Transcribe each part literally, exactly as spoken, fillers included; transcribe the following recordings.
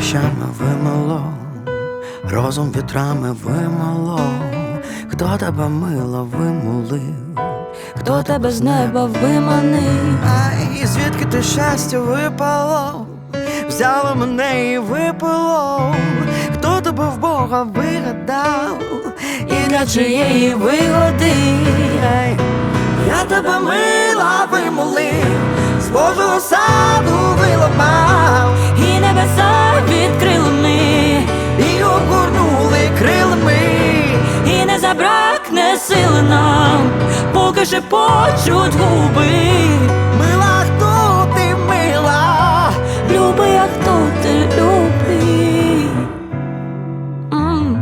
дощами вимило, розум вітрами вимило. Хто тебе мило вимолив, Хто тебе з неба виманив? Ай, звідки те щастя випало, взяло мене і випило. Хто тебе в Бога вигадав, і для чиєї вигоди? Ай, я тебе мила вимолив, з Божого саду виламав, І небеса відкрили ми, і огорнули крилами. і не забракне сили нам, поки шепочуть губи. Мила, хто ти, мила? Люби, а хто ти любий? М.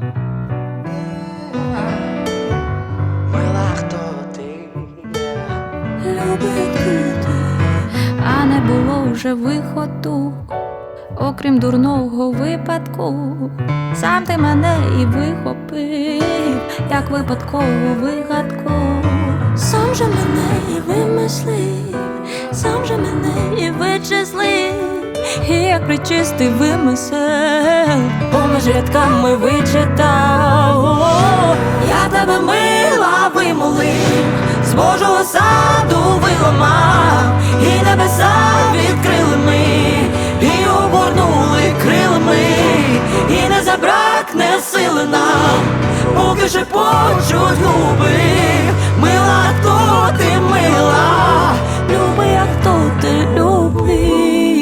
Мила, хто ти? Люби, а хто ти? А не було вже виходу, окрім дурного випадку. Сам ти мене і вихопив, як випадкову вигадку. Сам же мене і вимислив, сам же мене і вичислив, і як причистий вимисел, поміж рядками вичитав. О, я тебе мила вимолив, з Божого саду виламав, і небеса відкрили ми, і обгорнули крилами, і не забракне сили нам, поки шепочуть губи. Мила, хто ти, мила? Люби, а хто ти любий?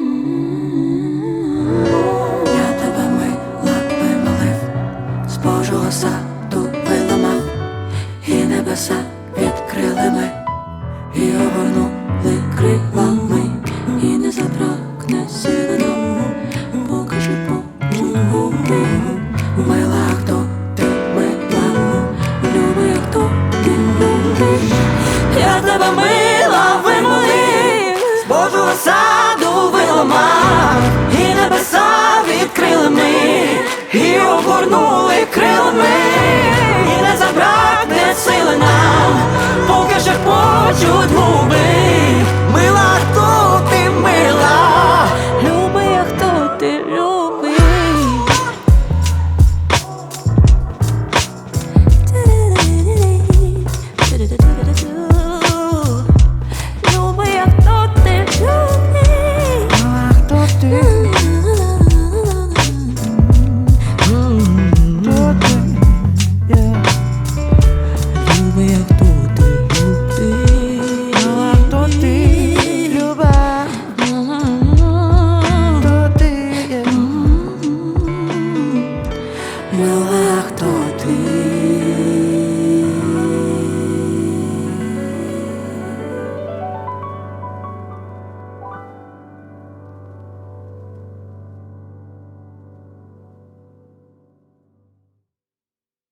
Я тебе мила вимолив, з Божого саду виламав, і небеса відкрили ми, і обгорнули крилами, і не забракне сили нам, поки шепочуть губи. Мила, хто ти, мила? Люби, а хто ти любиш? Я тебе мила вимолив, З Божого саду виламав, і небеса відкрили ми, і огорнули крилами. і не забракне сили нам, поки шепочуть губи. Мила, хто ти, мила? Люби, а хто ти любий? Люби, а хто ти любий? Мила, хто ти? Хто ти? Yeah. Люби, а хто ти любий? Мила, хто ти? Люба, хто ти? Yeah. Люби, а хто